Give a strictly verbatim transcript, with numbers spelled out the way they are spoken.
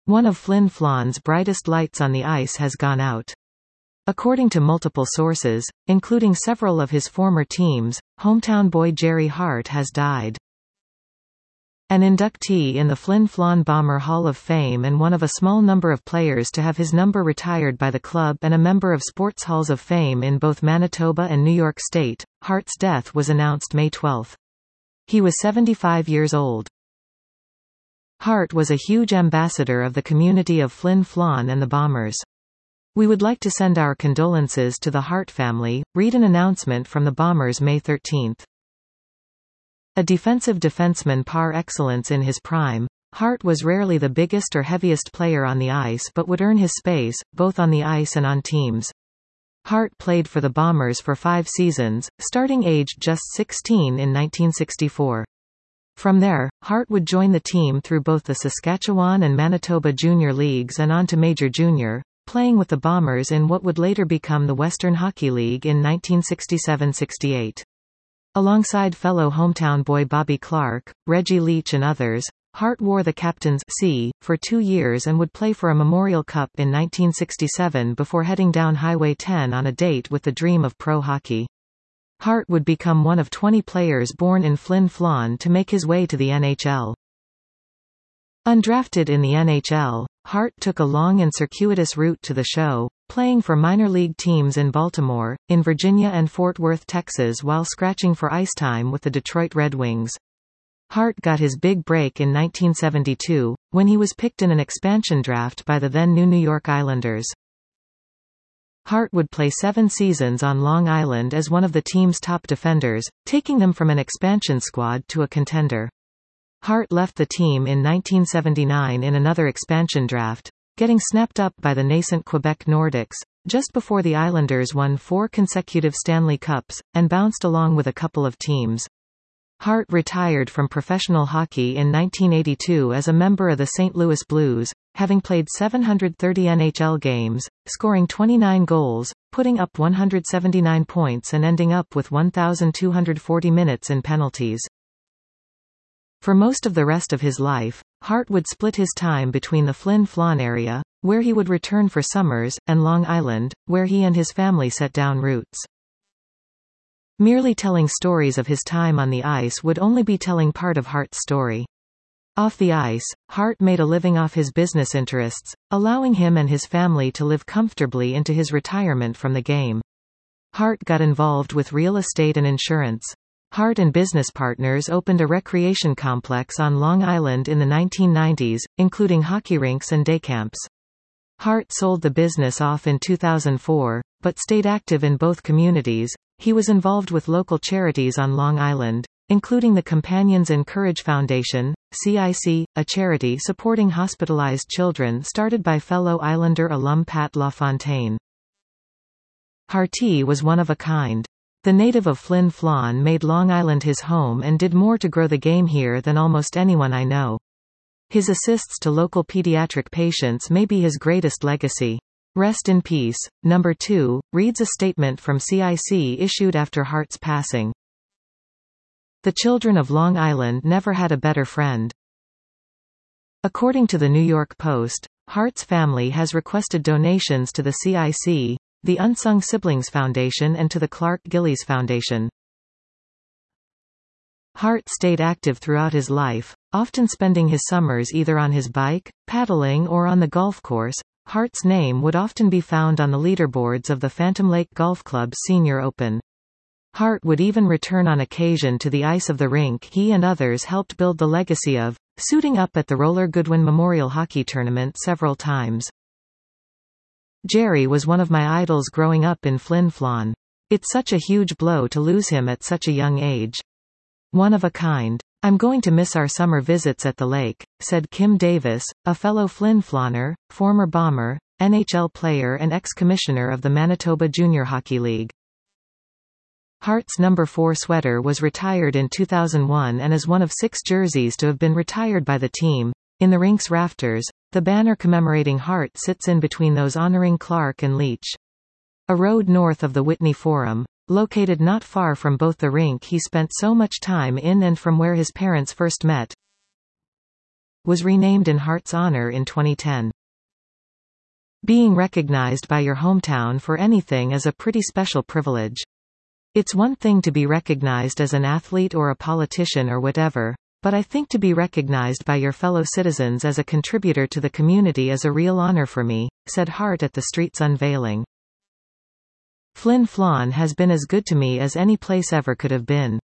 One of Flin Flon's brightest lights on the ice has gone out. According to multiple sources, including several of his former teams, hometown boy Gerry Hart has died. An inductee in the Flin Flon Bomber Hall of Fame and one of a small number of players to have his number retired by the club and a member of Sports Halls of Fame in both Manitoba and New York State, Hart's death was announced May twelfth. He was seventy-five years old. Hart was a huge ambassador of the community of Flin Flon and the Bombers. We would like to send our condolences to the Hart family, read an announcement from the Bombers May thirteenth. A defensive defenseman par excellence in his prime, Hart was rarely the biggest or heaviest player on the ice but would earn his space, both on the ice and on teams. Hart played for the Bombers for five seasons, starting aged just sixteen in nineteen sixty-four. From there, Hart would join the team through both the Saskatchewan and Manitoba Junior Leagues and on to Major Junior, playing with the Bombers in what would later become the Western Hockey League in nineteen sixty-seven sixty-eight. Alongside fellow hometown boy Bobby Clarke, Reggie Leach and others, Hart wore the captain's C for two years and would play for a Memorial Cup in nineteen sixty-seven before heading down Highway ten on a date with the dream of pro hockey. Hart would become one of twenty players born in Flin Flon to make his way to the N H L. Undrafted in the N H L, Hart took a long and circuitous route to the show, playing for minor league teams in Baltimore, in Virginia and Fort Worth, Texas while scratching for ice time with the Detroit Red Wings. Hart got his big break in nineteen seventy-two, when he was picked in an expansion draft by the then new New York Islanders. Hart would play seven seasons on Long Island as one of the team's top defenders, taking them from an expansion squad to a contender. Hart left the team in nineteen seventy-nine in another expansion draft, getting snapped up by the nascent Quebec Nordics, just before the Islanders won four consecutive Stanley Cups, and bounced along with a couple of teams. Hart retired from professional hockey in nineteen eighty-two as a member of the Saint Louis Blues, having played seven hundred thirty N H L games, scoring twenty-nine goals, putting up one hundred seventy-nine points and ending up with one thousand two hundred forty minutes in penalties. For most of the rest of his life, Hart would split his time between the Flin Flon area, where he would return for summers, and Long Island, where he and his family set down roots. Merely telling stories of his time on the ice would only be telling part of Hart's story. Off the ice, Hart made a living off his business interests, allowing him and his family to live comfortably into his retirement from the game. Hart got involved with real estate and insurance. Hart and business partners opened a recreation complex on Long Island in the nineteen nineties, including hockey rinks and day camps. Hart sold the business off in two thousand four, but stayed active in both communities. He was involved with local charities on Long Island, including the Companions and Courage Foundation, C I C, a charity supporting hospitalized children started by fellow Islander alum Pat LaFontaine. Harty was one of a kind. The native of Flin Flon made Long Island his home and did more to grow the game here than almost anyone I know. His assists to local pediatric patients may be his greatest legacy. Rest in peace. Number two, reads a statement from C I C issued after Hart's passing. The children of Long Island never had a better friend. According to the New York Post, Hart's family has requested donations to the C I C, the Unsung Siblings Foundation and to the Clark Gillies Foundation. Hart stayed active throughout his life, often spending his summers either on his bike, paddling or on the golf course. Hart's name would often be found on the leaderboards of the Phantom Lake Golf Club's Senior Open. Hart would even return on occasion to the ice of the rink he and others helped build the legacy of, suiting up at the Roller Goodwin Memorial Hockey Tournament several times. Gerry was one of my idols growing up in Flin Flon. It's such a huge blow to lose him at such a young age. One of a kind. I'm going to miss our summer visits at the lake, said Kim Davis, a fellow Flin Flonner, former Bomber, N H L player and ex-commissioner of the Manitoba Junior Hockey League. Hart's number four sweater was retired in two thousand one and is one of six jerseys to have been retired by the team. In the rink's rafters, the banner commemorating Hart sits in between those honoring Clarke and Leach. A road north of the Whitney Forum, located not far from both the rink he spent so much time in and from where his parents first met. was renamed in Hart's honor in twenty ten. Being recognized by your hometown for anything is a pretty special privilege. It's one thing to be recognized as an athlete or a politician or whatever, but I think to be recognized by your fellow citizens as a contributor to the community is a real honor for me, said Hart at the street's unveiling. Flin Flon has been as good to me as any place ever could have been.